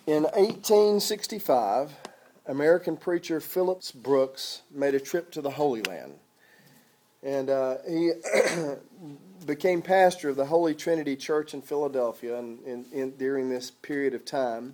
In 1865, American preacher Phillips Brooks made a trip to the Holy Land. And he became pastor of the Holy Trinity Church in Philadelphia during this period of time.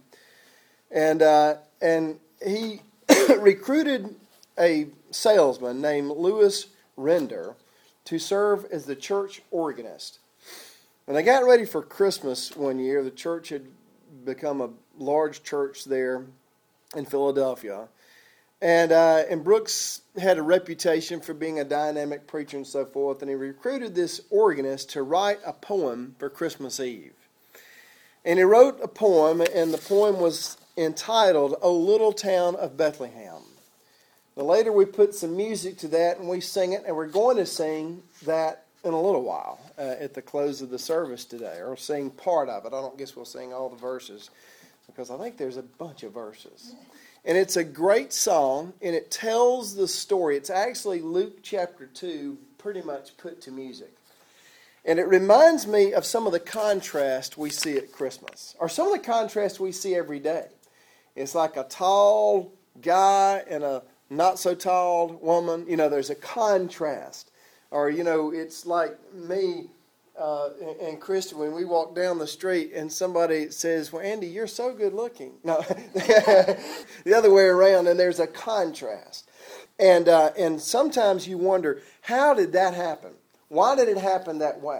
And he recruited a salesman named Lewis Render to serve as the church organist. When they got ready for Christmas one year, the church had become a large church there in Philadelphia. And Brooks had a reputation for being a dynamic preacher and so forth, and he recruited this organist to write a poem for Christmas Eve. And he wrote a poem, and the poem was entitled, "O Little Town of Bethlehem." Now later we put some music to that, and we sing it, and we're going to sing that in a little while at the close of the service today, or sing part of it. I don't guess we'll sing all the verses, because I think there's a bunch of verses. And it's a great song, and it tells the story. It's actually Luke chapter 2 pretty much put to music. And it reminds me of some of the contrast we see at Christmas, or some of the contrast we see every day. It's like a tall guy and a not-so-tall woman. You know, there's a contrast. Or, you know, it's like me and Kristen when we walk down the street and somebody says, "Well, Andy, you're so good looking." No, the other way around, and there's a contrast. And sometimes you wonder, how did that happen? Why did it happen that way?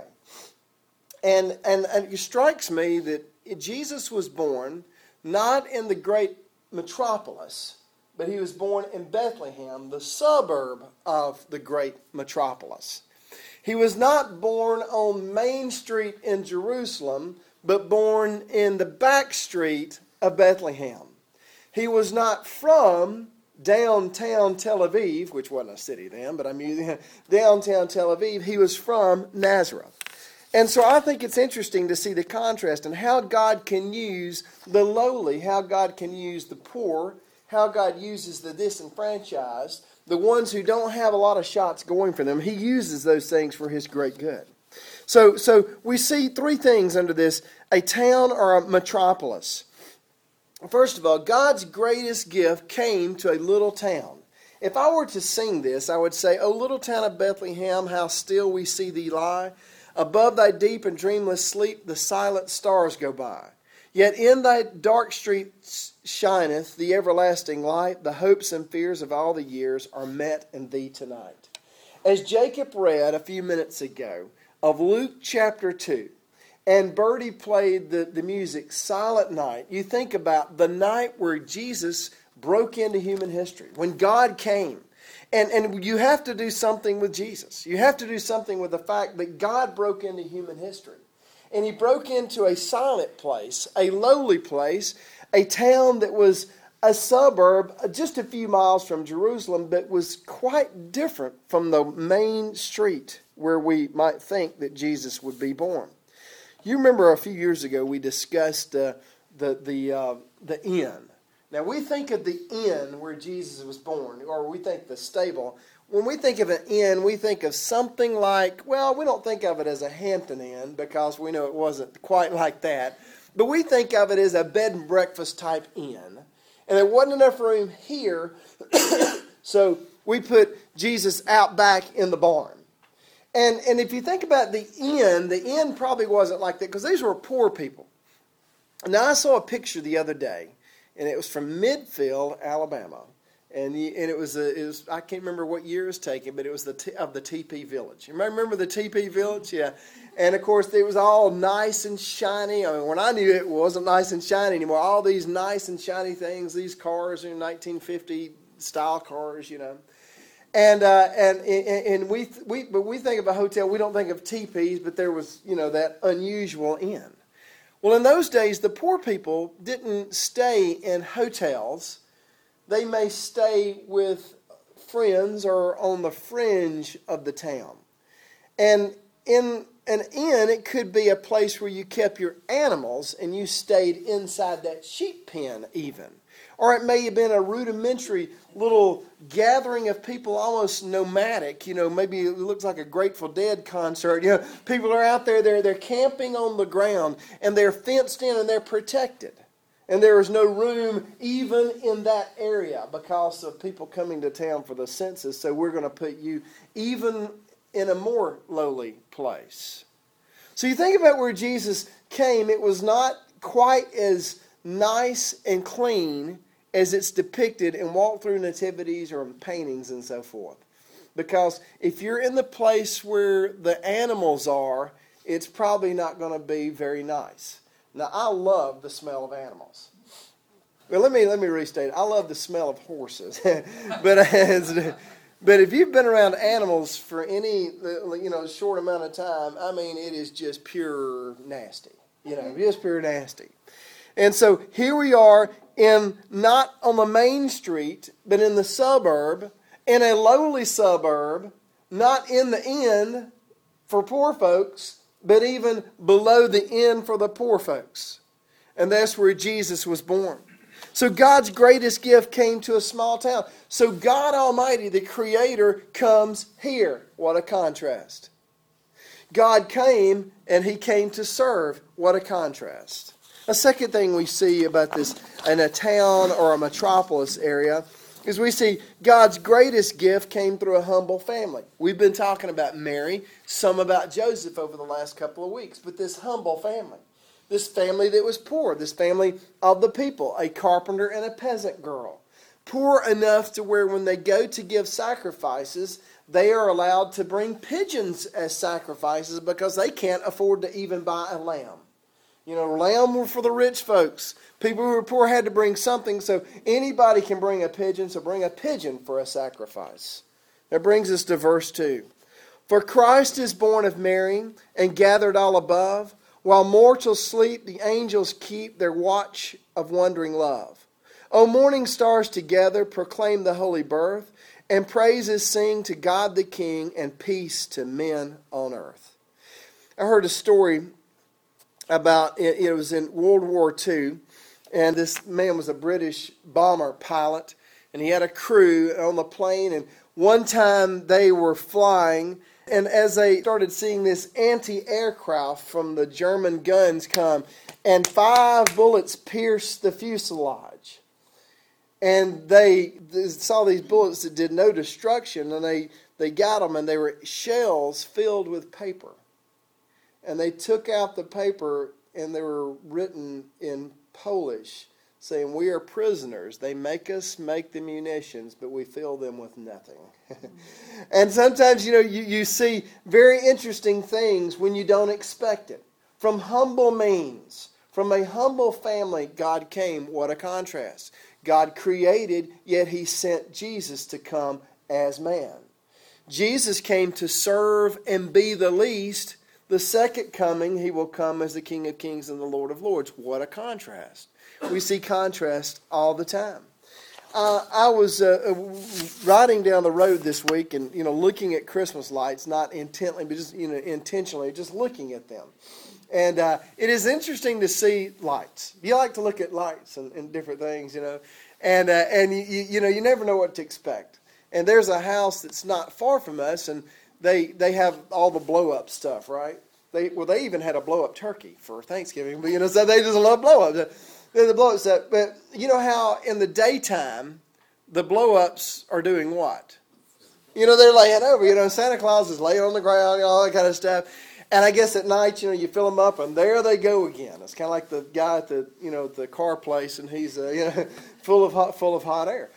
And it strikes me that Jesus was born not in the great metropolis, but he was born in Bethlehem, the suburb of the great metropolis. He was not born on Main Street in Jerusalem, but born in the back street of Bethlehem. He was not from downtown Tel Aviv, which wasn't a city then, but I'm using downtown Tel Aviv. He was from Nazareth. And so I think it's interesting to see the contrast and how God can use the lowly, how God can use the poor, how God uses the disenfranchised, the ones who don't have a lot of shots going for them. He uses those things for His great good. So we see three things under this: a town or a metropolis. First of all, God's greatest gift came to a little town. If I were to sing this, I would say, "O little town of Bethlehem, how still we see thee lie. Above thy deep and dreamless sleep, the silent stars go by. Yet in thy dark streets shineth the everlasting light. The hopes and fears of all the years are met in thee tonight." As Jacob read a few minutes ago of Luke chapter 2, and Bertie played the music Silent Night, you think about the night where Jesus broke into human history, when God came. And you have to do something with Jesus. You have to do something with the fact that God broke into human history. And He broke into a silent place, a lowly place, a town that was a suburb just a few miles from Jerusalem, but was quite different from the main street where we might think that Jesus would be born. You remember a few years ago we discussed the inn. Now we think of the inn where Jesus was born, or we think the stable. When we think of an inn, we think of something like, well, we don't think of it as a Hampton Inn because we know it wasn't quite like that. But we think of it as a bed and breakfast type inn. And there wasn't enough room here, so we put Jesus out back in the barn. And if you think about the inn probably wasn't like that because these were poor people. Now I saw a picture the other day, and it was from Midfield, Alabama. And it was I can't remember what year it was taken, but it was of the TP Village. You remember the TP Village? Yeah. And of course it was all nice and shiny. I mean, when I knew it wasn't nice and shiny anymore. All these nice and shiny things, these cars are 1950 style cars, you know. And we think of a hotel, we don't think of teepees, but there was, you know, that unusual inn. Well, in those days, the poor people didn't stay in hotels. They may stay with friends or on the fringe of the town. And in an inn, it could be a place where you kept your animals and you stayed inside that sheep pen even. Or it may have been a rudimentary little gathering of people, almost nomadic. You know, maybe it looks like a Grateful Dead concert. You know, people are out there, they're camping on the ground, and they're fenced in and they're protected. And there is no room even in that area because of people coming to town for the census. So we're going to put you even in a more lowly place. So you think about where Jesus came, it was not quite as nice and clean as it's depicted in walk-through nativities or in paintings and so forth. Because if you're in the place where the animals are, it's probably not going to be very nice. Now, I love the smell of animals. Well, let me restate it. I love the smell of horses. but if you've been around animals for any short amount of time, I mean, it is just pure nasty. Just pure nasty. And so here we are not on the main street, but in the suburb, in a lowly suburb, not in the inn for poor folks, but even below the inn for the poor folks. And that's where Jesus was born. So God's greatest gift came to a small town. So God Almighty, the Creator, comes here. What a contrast. God came, and He came to serve. What a contrast. A second thing we see about this in a town or a metropolis area is we see God's greatest gift came through a humble family. We've been talking about Mary, some about Joseph over the last couple of weeks, but this humble family, this family that was poor, this family of the people, a carpenter and a peasant girl, poor enough to where when they go to give sacrifices, they are allowed to bring pigeons as sacrifices because they can't afford to even buy a lamb. Lamb were for the rich folks. People who were poor had to bring something, so anybody can bring a pigeon, so bring a pigeon for a sacrifice. That brings us to verse 2. For Christ is born of Mary and gathered all above, while mortals sleep, the angels keep their watch of wondering love. O morning stars together proclaim the holy birth, and praises sing to God the King, and peace to men on earth. I heard a story about, it was in World War II, and this man was a British bomber pilot, and he had a crew on the plane, and one time they were flying, and as they started seeing this anti-aircraft from the German guns come, and 5 bullets pierced the fuselage. And they saw these bullets that did no destruction, and they got them, and they were shells filled with paper. And they took out the paper, and they were written in Polish, saying, "We are prisoners. They make us make the munitions, but we fill them with nothing." And sometimes, you see very interesting things when you don't expect it. From humble means, from a humble family, God came. What a contrast. God created, yet He sent Jesus to come as man. Jesus came to serve and be the least. The second coming, He will come as the King of Kings and the Lord of Lords. What a contrast. We see contrast all the time. I was riding down the road this week and, looking at Christmas lights, not intently, but just, intentionally, just looking at them. And it is interesting to see lights. You like to look at lights and different things, and you never know what to expect. And there's a house that's not far from us, and they have all the blow-up stuff, right? They even had a blow-up turkey for Thanksgiving, but so they just love blow-up. The blow-up stuff. But you know how in the daytime the blow-ups are doing what? They're laying over. Santa Claus is laying on the ground, all that kind of stuff. And I guess at night, you fill them up, and there they go again. It's kind of like the guy at the car place, and he's full of hot air.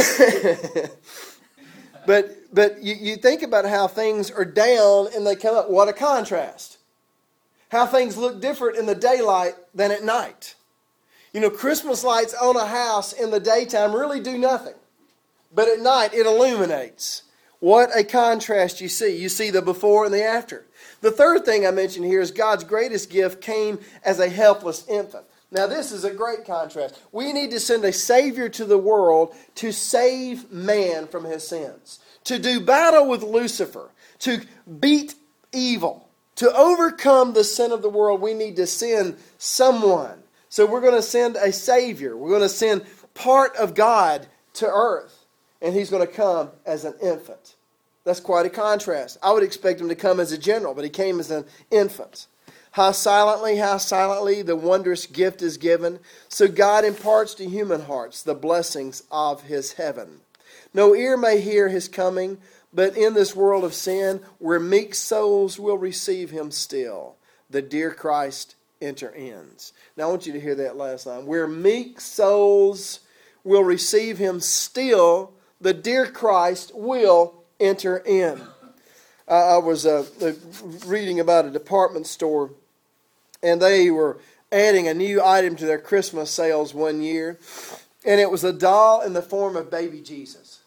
But you think about how things are down and they come up. What a contrast. How things look different in the daylight than at night. Christmas lights on a house in the daytime really do nothing. But at night it illuminates. What a contrast you see. You see the before and the after. The third thing I mentioned here is God's greatest gift came as a helpless infant. Now this is a great contrast. We need to send a Savior to the world to save man from his sins. To do battle with Lucifer. To beat evil. To overcome the sin of the world, we need to send someone. So we're going to send a Savior. We're going to send part of God to earth. And He's going to come as an infant. That's quite a contrast. I would expect Him to come as a general, but He came as an infant. How silently the wondrous gift is given. So God imparts to human hearts the blessings of his heaven. No ear may hear his coming, but in this world of sin, where meek souls will receive him still, the dear Christ enter ins. Now I want you to hear that last line. Where meek souls will receive him still, the dear Christ will enter in. I was reading about a department store, and they were adding a new item to their Christmas sales one year, and it was a doll in the form of baby Jesus.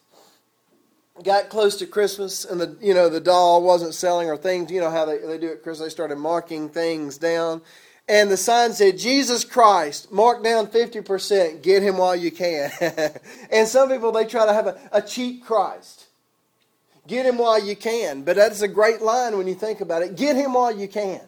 Got close to Christmas, and the doll wasn't selling, or things, how they do at Christmas, they started marking things down. And the sign said, Jesus Christ, mark down 50%, get him while you can. And some people, they try to have a cheap Christ. Get him while you can. But that's a great line when you think about it. Get him while you can.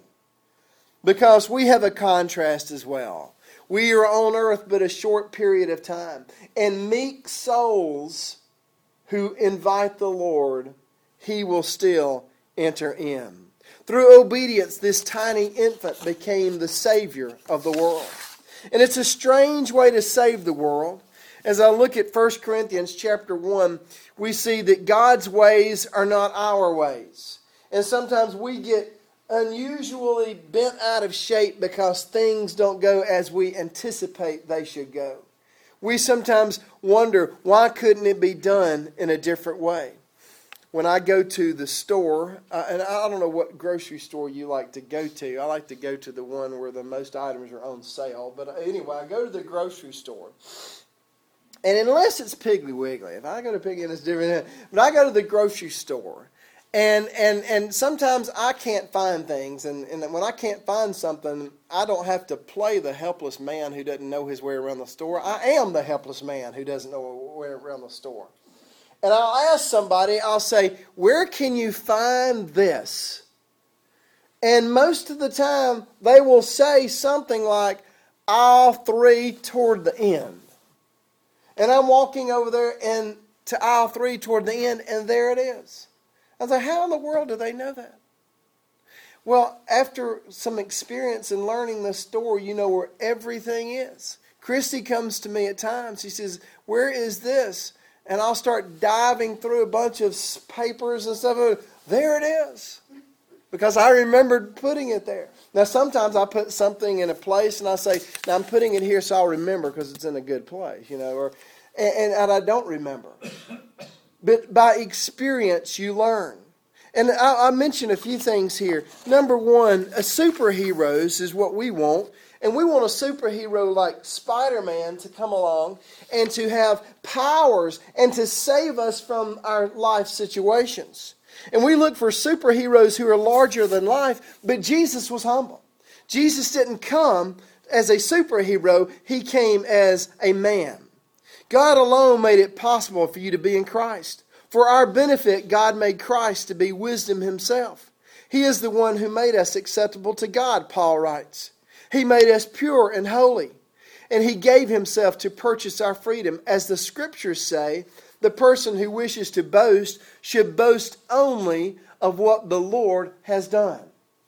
Because we have a contrast as well. We are on earth but a short period of time. And meek souls who invite the Lord, he will still enter in. Through obedience, this tiny infant became the Savior of the world. And it's a strange way to save the world. As I look at 1 Corinthians chapter 1, we see that God's ways are not our ways. And sometimes we get unusually bent out of shape because things don't go as we anticipate they should go. We sometimes wonder, why couldn't it be done in a different way? When I go to the store, and I don't know what grocery store you like to go to. I like to go to the one where the most items are on sale. But anyway, I go to the grocery store. And unless it's Piggly Wiggly, if I go to Piggly, it's different. But I go to the grocery store. And sometimes I can't find things. And when I can't find something, I don't have to play the helpless man who doesn't know his way around the store. I am the helpless man who doesn't know his way around the store. And I'll ask somebody, I'll say, where can you find this? And most of the time, they will say something like, aisle 3 toward the end. And I'm walking over there and to aisle 3 toward the end, and there it is. I was like, how in the world do they know that? Well, after some experience in learning the store, you know where everything is. Christy comes to me at times. She says, where is this? And I'll start diving through a bunch of papers and stuff. There it is. Because I remembered putting it there. Now, sometimes I put something in a place and I say, now I'm putting it here so I'll remember because it's in a good place, and I don't remember. But by experience, you learn. And I mentioned a few things here. Number one, superheroes is what we want. And we want a superhero like Spider-Man to come along and to have powers and to save us from our life situations. And we look for superheroes who are larger than life, but Jesus was humble. Jesus didn't come as a superhero. He came as a man. God alone made it possible for you to be in Christ. For our benefit, God made Christ to be wisdom himself. He is the one who made us acceptable to God, Paul writes. He made us pure and holy, and he gave himself to purchase our freedom. As the scriptures say, the person who wishes to boast should boast only of what the Lord has done.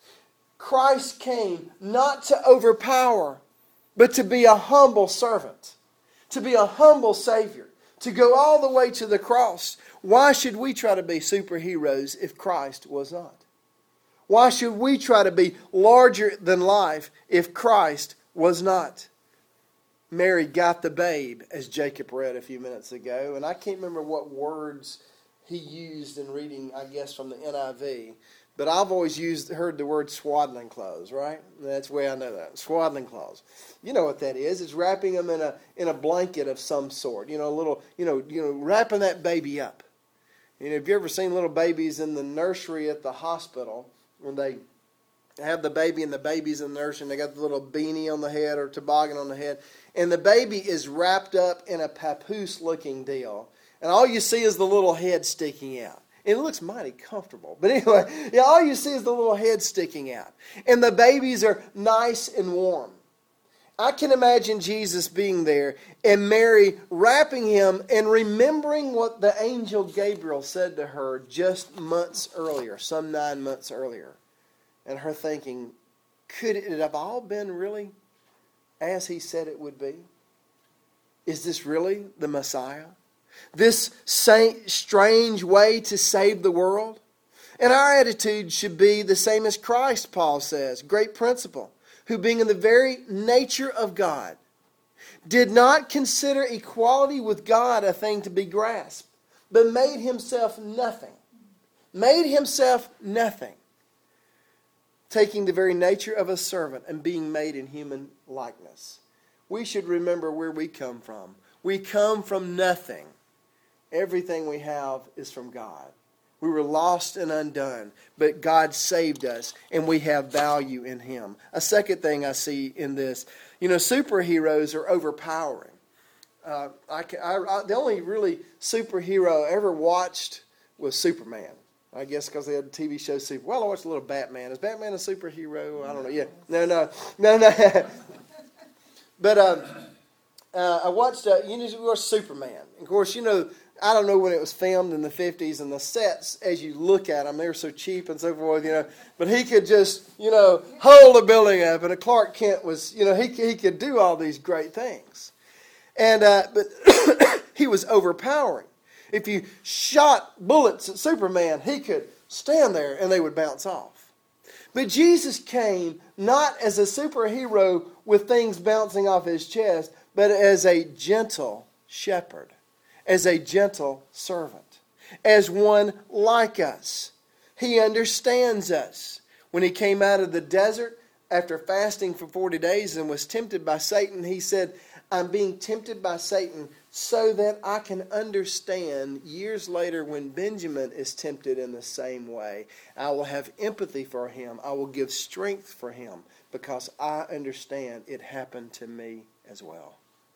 Christ came not to overpower, but to be a humble servant, to be a humble Savior, to go all the way to the cross. Why should we try to be superheroes if Christ was not? Why should we try to be larger than life if Christ was not? Mary got the babe, as Jacob read a few minutes ago. And I can't remember what words he used in reading, I guess, from the NIV. But I've always heard the word swaddling clothes, right? That's the way I know that. Swaddling clothes. You know what that is. It's wrapping them in a blanket of some sort. Wrapping that baby up. Have you ever seen little babies in the nursery at the hospital? When they have the baby and the baby's in the nursery and they got the little beanie on the head or toboggan on the head. And the baby is wrapped up in a papoose looking deal. And all you see is the little head sticking out. And it looks mighty comfortable. But anyway, all you see is the little head sticking out. And the babies are nice and warm. I can imagine Jesus being there and Mary wrapping him and remembering what the angel Gabriel said to her just months earlier, some 9 months earlier. And her thinking, Could it have all been really as he said it would be? Is this really the Messiah? This strange way to save the world? And our attitude should be the same as Christ, Paul says. Great principle. Who being in the very nature of God, did not consider equality with God a thing to be grasped, but made himself nothing. Made himself nothing. Taking the very nature of a servant and being made in human likeness. We should remember where we come from. We come from nothing. Everything we have is from God. We were lost and undone, but God saved us, and we have value in Him. A second thing I see in this, superheroes are overpowering. The only really superhero I ever watched was Superman. I guess because they had a TV show Well, I watched a little Batman. Is Batman a superhero? I don't know. Yeah, no. But I watched. We watched Superman. Of course, I don't know when it was filmed in the 50s, and the sets, as you look at them, they were so cheap and so forth, But he could just, hold a building up, and Clark Kent was, he could do all these great things. And but he was overpowering. If you shot bullets at Superman, he could stand there and they would bounce off. But Jesus came not as a superhero with things bouncing off his chest, but as a gentle shepherd, as a gentle servant, as one like us. He understands us. When he came out of the desert after fasting for 40 days and was tempted by Satan, he said, I'm being tempted by Satan so that I can understand years later when Benjamin is tempted in the same way. I will have empathy for him. I will give strength for him because I understand it happened to me as well.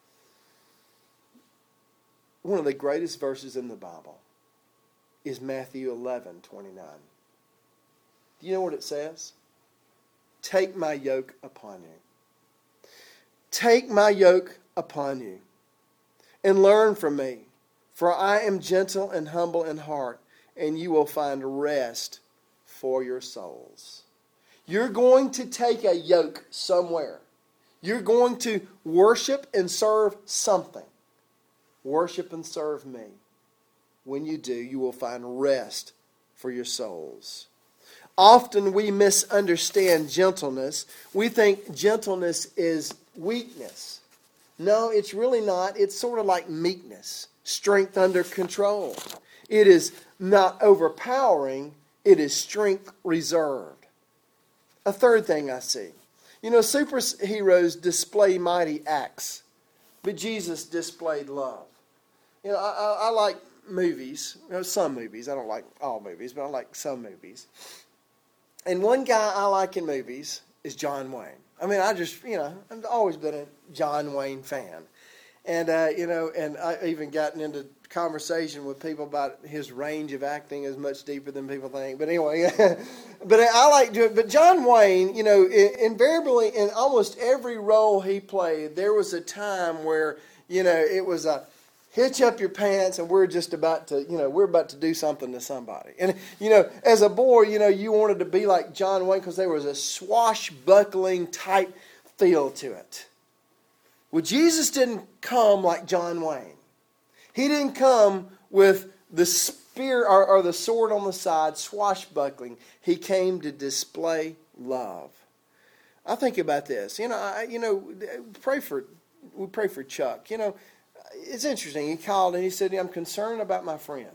One of the greatest verses in the Bible is Matthew 11:29. Do you know what it says? Take my yoke upon you. Take my yoke upon you and learn from me, for I am gentle and humble in heart, and you will find rest for your souls. You're going to take a yoke somewhere. You're going to worship and serve something. Worship and serve me. When you do, you will find rest for your souls. Often we misunderstand gentleness. We think gentleness is weakness. No, it's really not. It's sort of like meekness, strength under control. It is not overpowering. It is strength reserved. A third thing I see. Superheroes display mighty acts, but Jesus displayed love. I like movies. Some movies. I don't like all movies, but I like some movies. And one guy I like in movies is John Wayne. I've always been a John Wayne fan. And, and I've even gotten into conversation with people about his range of acting is much deeper than people think. But anyway, but I like to, but John Wayne, invariably in almost every role he played, there was a time where, it was a hitch up your pants and we're about to do something to somebody. And, as a boy, you wanted to be like John Wayne because there was a swashbuckling type feel to it. Well, Jesus didn't come like John Wayne. He didn't come with the spear or the sword on the side, swashbuckling. He came to display love. I think about this. We pray for Chuck. It's interesting. He called and he said, I'm concerned about my friend.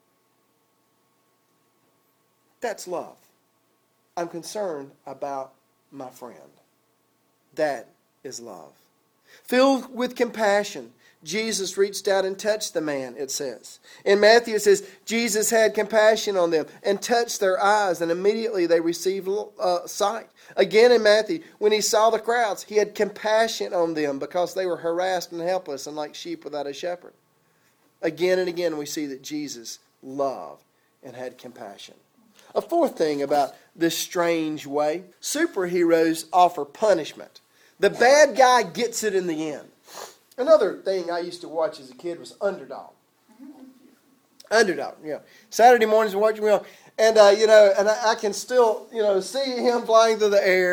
That's love. I'm concerned about my friend. That is love. Filled with compassion, Jesus reached out and touched the man, it says. In Matthew it says, Jesus had compassion on them and touched their eyes, and immediately they received sight. Again in Matthew, when he saw the crowds, he had compassion on them because they were harassed and helpless and like sheep without a shepherd. Again and again we see that Jesus loved and had compassion. A fourth thing about this strange way, superheroes offer punishment. The bad guy gets it in the end. Another thing I used to watch as a kid was Underdog. Underdog, yeah. Saturday mornings watching me on, and and I can still see him flying through the air,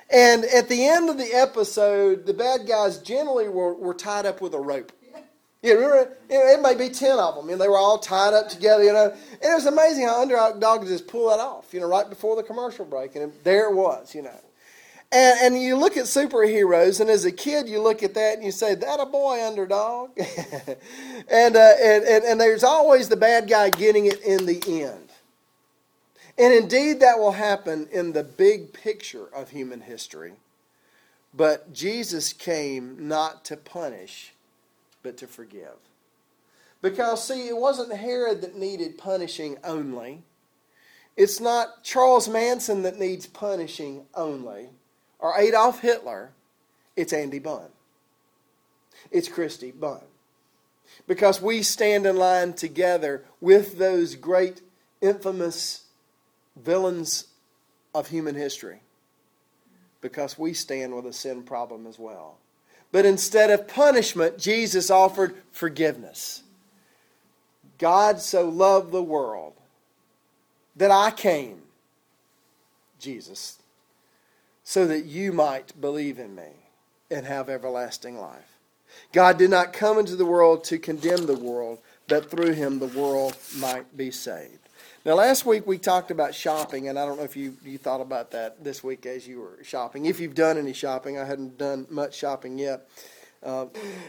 And at the end of the episode, the bad guys generally were tied up with a rope. You remember, it may be 10 of them. They were all tied up together, And it was amazing how Underdog could just pull that off, right before the commercial break. And there it was, And you look at superheroes, and as a kid, you look at that and you say, "That a boy, Underdog." and there's always the bad guy getting it in the end. And indeed, that will happen in the big picture of human history. But Jesus came not to punish, but to forgive. Because, see, it wasn't Herod that needed punishing only. It's not Charles Manson that needs punishing only. Or Adolf Hitler. It's Andy Bunn. It's Christy Bunn. Because we stand in line together with those great, infamous villains of human history. Because we stand with a sin problem as well. But instead of punishment, Jesus offered forgiveness. God so loved the world that I came, Jesus, so that you might believe in me and have everlasting life. God did not come into the world to condemn the world, but through him the world might be saved. Now, last week we talked about shopping, and I don't know if you thought about that this week as you were shopping. If you've done any shopping, I hadn't done much shopping yet. I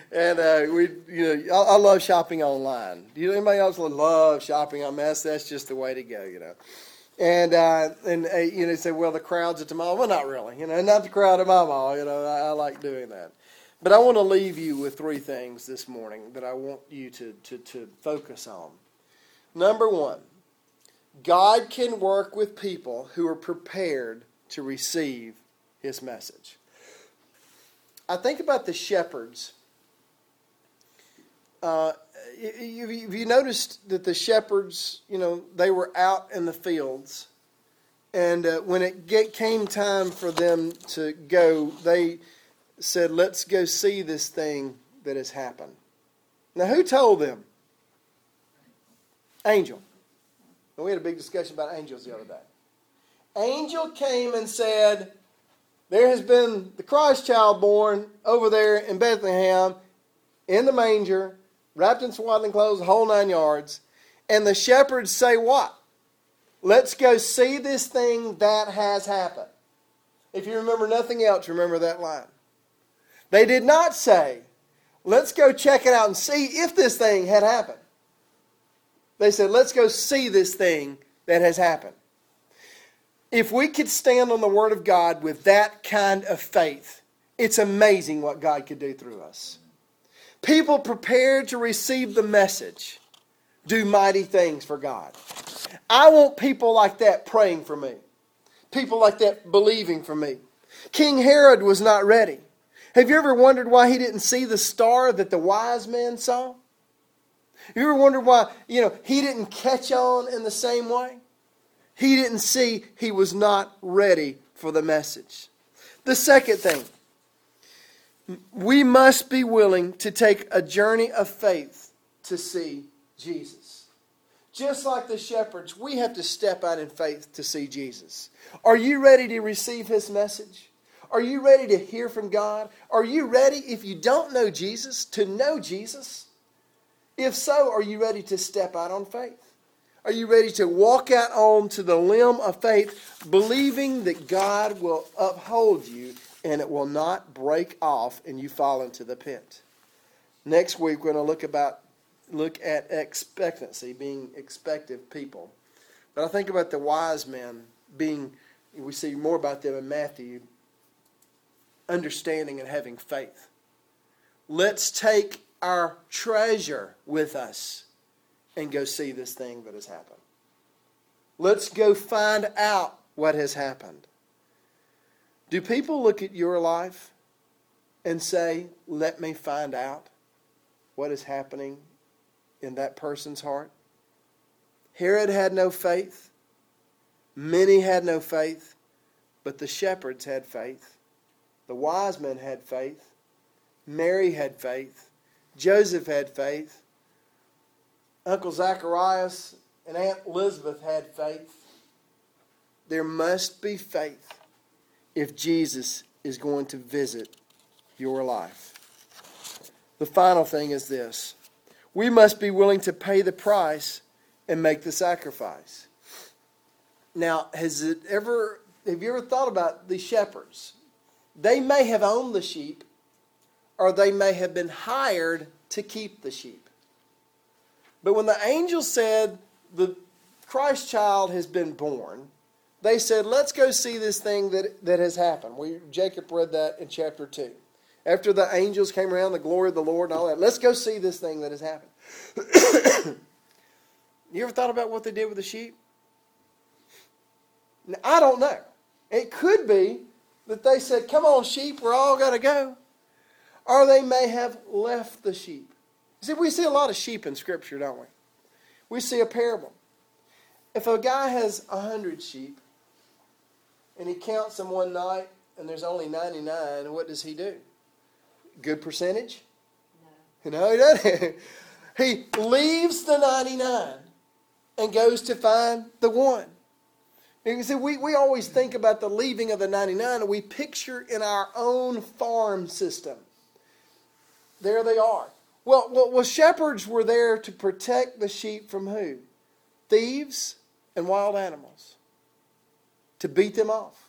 love shopping online. Anybody else love shopping on mass? That's just the way to go, And say, well, the crowds at the mall. Well, not really. Not the crowd at my mall. I like doing that. But I want to leave you with three things this morning that I want you to focus on. Number one, God can work with people who are prepared to receive his message. I think about the shepherds. You noticed that the shepherds, they were out in the fields. And when it came time for them to go, they said, "Let's go see this thing that has happened." Now, who told them? Angel. And we had a big discussion about angels the other day. Angel came and said, "There has been the Christ child born over there in Bethlehem, in the manger, wrapped in swaddling clothes, the whole 9 yards." And the shepherds say what? "Let's go see this thing that has happened." If you remember nothing else, remember that line. They did not say, "Let's go check it out and see if this thing had happened." They said, "Let's go see this thing that has happened." If we could stand on the Word of God with that kind of faith, it's amazing what God could do through us. People prepared to receive the message do mighty things for God. I want people like that praying for me. People like that believing for me. King Herod was not ready. Have you ever wondered why he didn't see the star that the wise men saw? You ever wondered why, he didn't catch on in the same way? He didn't see, he was not ready for the message. The second thing, we must be willing to take a journey of faith to see Jesus. Just like the shepherds, we have to step out in faith to see Jesus. Are you ready to receive his message? Are you ready to hear from God? Are you ready, if you don't know Jesus, to know Jesus? If so, are you ready to step out on faith? Are you ready to walk out onto the limb of faith, believing that God will uphold you and it will not break off and you fall into the pit? Next week, we're going to look at expectancy, being expectant people. But I think about the wise men we see more about them in Matthew, understanding and having faith. Let's take our treasure with us and go see this thing that has happened. Let's go find out what has happened. Do people look at your life and say, "Let me find out what is happening in that person's heart"? Herod had no faith. Many had no faith. But the shepherds had faith. The wise men had faith. Mary had faith. Joseph had faith. Uncle Zacharias and Aunt Elizabeth had faith. There must be faith if Jesus is going to visit your life. The final thing is this. We must be willing to pay the price and make the sacrifice. Now, have you ever thought about the shepherds? They may have owned the sheep, or they may have been hired to keep the sheep. But when the angel said the Christ child has been born, they said, let's go see this thing that has happened. Jacob read that in chapter 2. After the angels came around, the glory of the Lord and all that, let's go see this thing that has happened. You ever thought about what they did with the sheep? Now, I don't know. It could be that they said, come on sheep, we're all got to go. Or they may have left the sheep. See, we see a lot of sheep in Scripture, don't we? We see a parable. If a guy has 100 sheep, and he counts them one night, and there's only 99, what does he do? Good percentage? No, he doesn't. He leaves the 99 and goes to find the one. And you see, we always think about the leaving of the 99, and we picture in our own farm system. There they are. Well, shepherds were there to protect the sheep from who? Thieves and wild animals. To beat them off.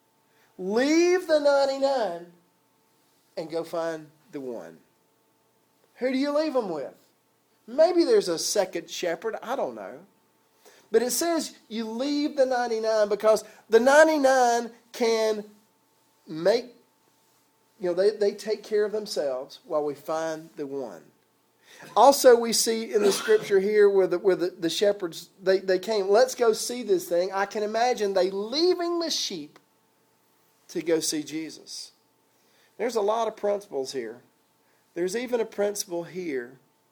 Leave the 99 and go find the one. Who do you leave them with? Maybe there's a second shepherd. I don't know. But it says you leave the 99 because the 99 can make, they take care of themselves while we find the one. Also, we see in the Scripture here where the shepherds, they came, let's go see this thing. I can imagine they leaving the sheep to go see Jesus. There's a lot of principles here. There's even a principle here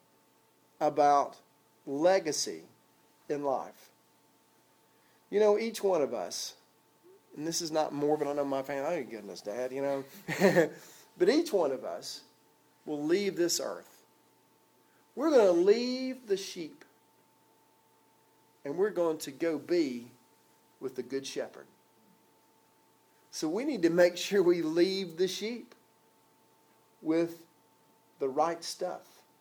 about legacy in life. Each one of us, and this is not morbid, I know my family, oh goodness, Dad, but each one of us will leave this earth. We're going to leave the sheep, and we're going to go be with the Good Shepherd. So we need to make sure we leave the sheep with the right stuff,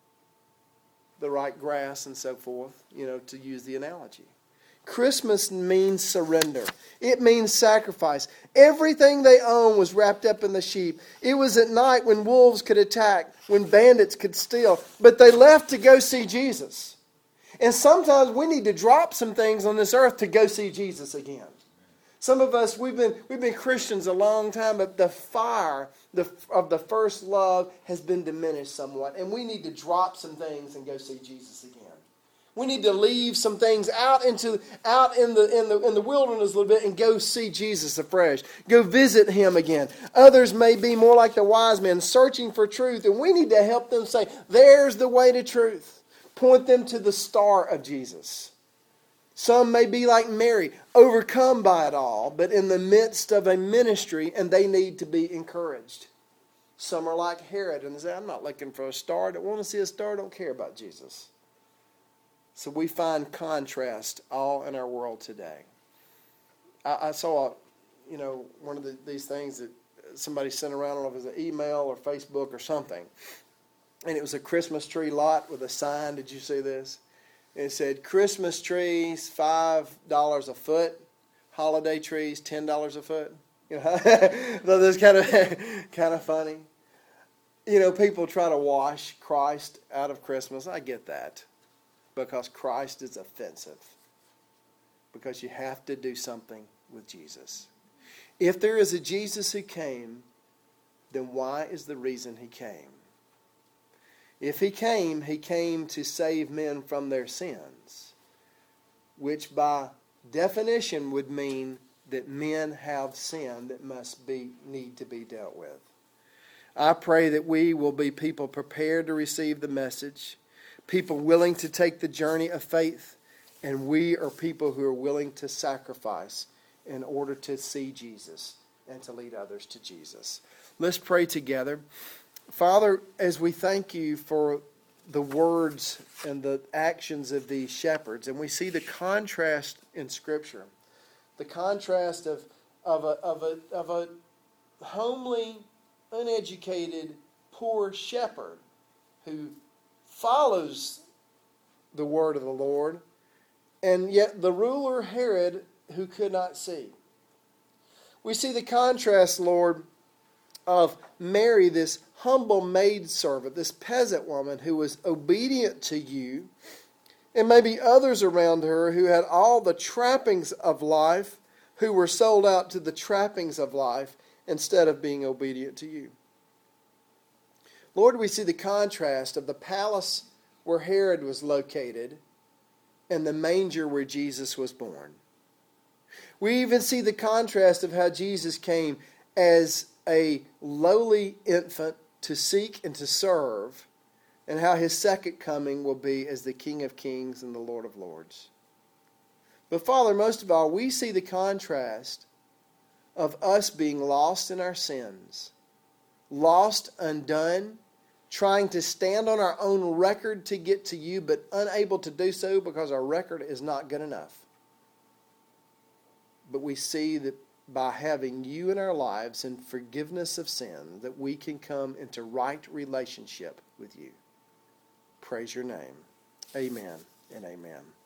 the right grass and so forth, to use the analogy. Christmas means surrender. It means sacrifice. Everything they owned was wrapped up in the sheep. It was at night when wolves could attack, when bandits could steal, but they left to go see Jesus. And sometimes we need to drop some things on this earth to go see Jesus again. Some of us, we've been Christians a long time, but the fire of the first love has been diminished somewhat, and we need to drop some things and go see Jesus again. We need to leave some things out in the wilderness a little bit and go see Jesus afresh. Go visit Him again. Others may be more like the wise men, searching for truth, and we need to help them say, there's the way to truth. Point them to the star of Jesus. Some may be like Mary, overcome by it all, but in the midst of a ministry, and they need to be encouraged. Some are like Herod, and they say, I'm not looking for a star. I don't want to see a star. I don't care about Jesus. So we find contrast all in our world today. I saw, one of these things that somebody sent around, I don't know if it was an email or Facebook or something. And it was a Christmas tree lot with a sign. Did you see this? And it said, Christmas trees, $5 a foot. Holiday trees, $10 a foot. That's kind of funny. People try to wash Christ out of Christmas. I get that. Because Christ is offensive. Because you have to do something with Jesus. If there is a Jesus who came, then why is the reason He came? If He came to save men from their sins. Which by definition would mean that men have sin that need to be dealt with. I pray that we will be people prepared to receive the message. People willing to take the journey of faith, and we are people who are willing to sacrifice in order to see Jesus and to lead others to Jesus. Let's pray together. Father, as we thank You for the words and the actions of these shepherds, and we see the contrast in Scripture, the contrast of of a homely, uneducated, poor shepherd who follows the word of the Lord, and yet the ruler Herod who could not see. We see the contrast, Lord, of Mary, this humble maidservant, this peasant woman who was obedient to you, and maybe others around her who had all the trappings of life, who were sold out to the trappings of life instead of being obedient to you. Lord, we see the contrast of the palace where Herod was located and the manger where Jesus was born. We even see the contrast of how Jesus came as a lowly infant to seek and to serve, and how his second coming will be as the King of Kings and the Lord of Lords. But Father, most of all, we see the contrast of us being lost in our sins, lost, undone, trying to stand on our own record to get to you, but unable to do so because our record is not good enough. But we see that by having you in our lives and forgiveness of sin, that we can come into right relationship with you. Praise your name. Amen and amen.